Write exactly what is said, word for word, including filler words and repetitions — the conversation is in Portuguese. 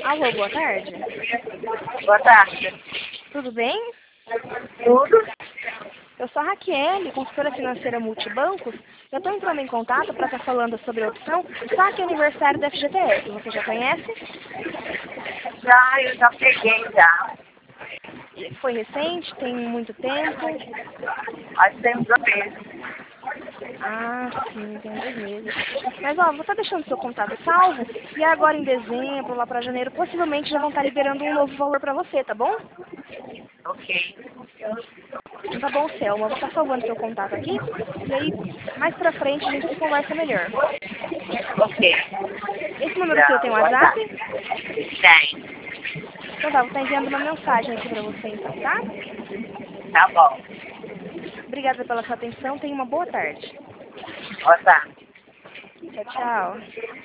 Alô, boa tarde. Boa tarde. Tudo bem? Tudo? Eu sou a Raquel, consultora financeira Multibancos. Eu estou entrando em contato para estar falando sobre a opção Saque Aniversário da F G T S. Você já conhece? Já, eu já peguei já. Foi recente? Tem muito tempo? Acho que tem uns dois meses. Ah, sim, tem dois meses. Mas, ó, vou estar deixando seu contato salvo e agora em dezembro, lá para janeiro, possivelmente já vão estar liberando um novo valor para você, tá bom? Ok. Tá bom, Selma. Vou estar salvando seu contato aqui e aí, mais pra frente, a gente se conversa melhor. Ok. Esse número seu Já, tem boa WhatsApp? tarde. Tem. Então tá, vou estar enviando uma mensagem aqui pra você então, tá? Tá bom. Obrigada pela sua atenção, tenha uma boa tarde. Boa tarde. Tchau, tchau.